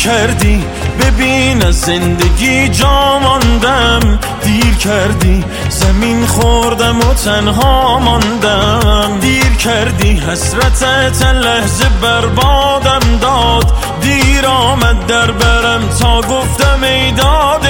کردی ببین از زندگی جا ماندم، دیر کردی زمین خوردم و تنها ماندم، دیر کردی حسرتت لحظه بربادم داد، دیر آمد در برم تا گفتم ای داد